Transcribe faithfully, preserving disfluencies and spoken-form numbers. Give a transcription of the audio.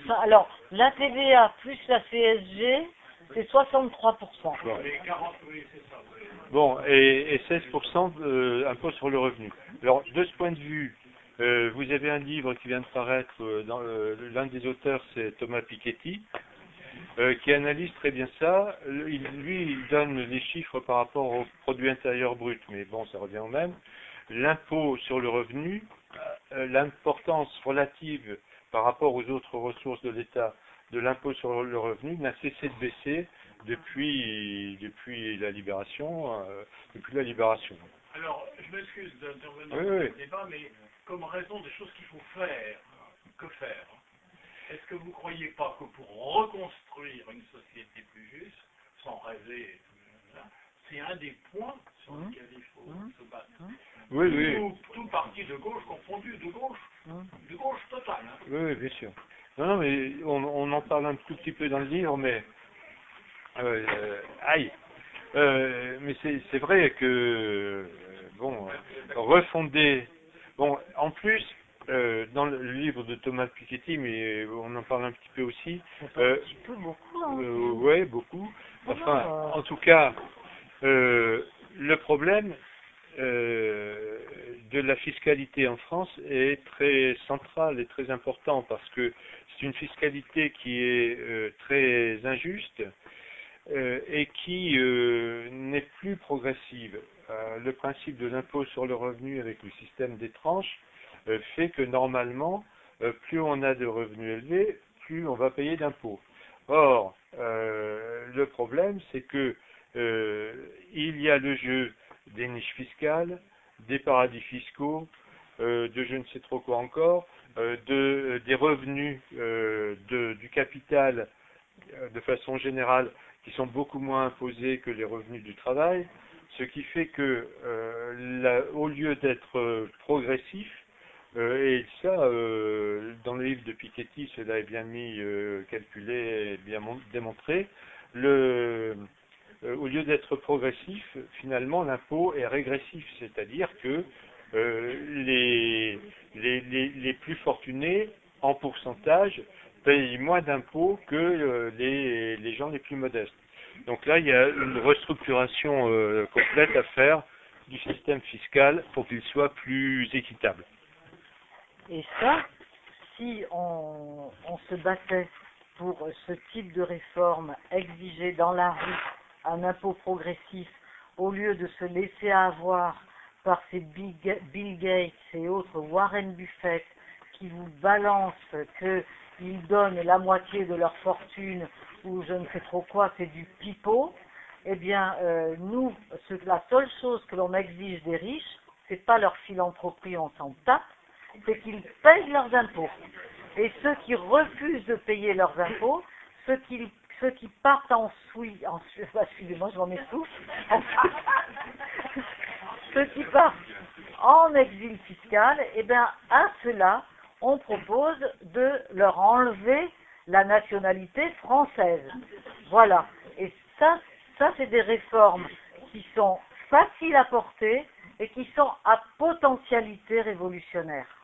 Ça, alors, la T V A plus la C S G, c'est soixante-trois pour cent. Bon, bon et, et seize pour cent euh, impôt sur le revenu. Alors, de ce point de vue, euh, vous avez un livre qui vient de paraître, euh, dans, euh, l'un des auteurs c'est Thomas Piketty, euh, qui analyse très bien ça. Il, lui, il donne les chiffres par rapport au produit intérieur brut, mais bon, ça revient au même. L'impôt sur le revenu, euh, l'importance relative par rapport aux autres ressources de l'État de l'impôt sur le revenu n'a cessé de baisser depuis, depuis la libération, euh, depuis la libération. Alors, je m'excuse d'intervenir oui, dans oui. ce débat, mais comme raison des choses qu'il faut faire, que faire? Est-ce que vous ne croyez pas que pour reconstruire une société plus juste, sans rêver, c'est un des points sur mmh. lesquels il faut mmh. se battre? Oui, tout, oui. Tout, tout parti de gauche confondu, de gauche, mmh. de gauche totale. Hein. Oui, oui, bien sûr. Non, non, mais on, on en parle un tout petit peu dans le livre, mais euh, euh, aïe. Euh, mais c'est vrai que euh, bon, refonder. Bon, en plus, euh, dans le livre de Thomas Piketty, mais on en parle un petit peu aussi. Euh, un petit peu, beaucoup. Hein, euh, ouais, beaucoup. Enfin, non, euh... en tout cas, euh, le problème euh, de la fiscalité en France est très central et très important parce que c'est une fiscalité qui est euh, très injuste euh, et qui euh, n'est plus progressive. Euh, le principe de l'impôt sur le revenu avec le système des tranches euh, fait que normalement, euh, plus on a de revenus élevés, plus on va payer d'impôts. Or, euh, le problème, c'est que euh, il y a le jeu des niches fiscales, des paradis fiscaux, euh, de je ne sais trop quoi encore, euh, de, euh, des revenus euh, de, du capital euh, de façon générale qui sont beaucoup moins imposés que les revenus du travail, ce qui fait que euh, la, au lieu d'être euh, progressif, euh, et ça, euh, dans le livre de Piketty, cela est bien mis, euh, calculé et bien démontré, le, euh, au lieu d'être progressif, finalement l'impôt est régressif, c'est-à-dire que euh, les, les, les, les plus fortunés, en pourcentage, payent moins d'impôts que euh, les, les gens les plus modestes. Donc là, il y a une restructuration euh, complète à faire du système fiscal pour qu'il soit plus équitable. Et ça, si on, on se battait pour ce type de réforme, exiger dans la rue un impôt progressif, au lieu de se laisser avoir par ces Bill Gates et autres Warren Buffett qui vous balancent qu'ils donnent la moitié de leur fortune ou je ne sais trop quoi, c'est du pipeau, eh bien, euh, nous, ce, la seule chose que l'on exige des riches, c'est pas leur philanthropie, on s'en tape, c'est qu'ils payent leurs impôts. Et ceux qui refusent de payer leurs impôts, ceux qui, ceux qui partent en Suisse, en, excusez-moi, je m'en essouffle, ceux qui partent en exil fiscal, eh bien, à ceux-là, on propose de leur enlever la nationalité française. Voilà. Et ça, ça c'est des réformes qui sont faciles à porter et qui sont à potentialité révolutionnaire.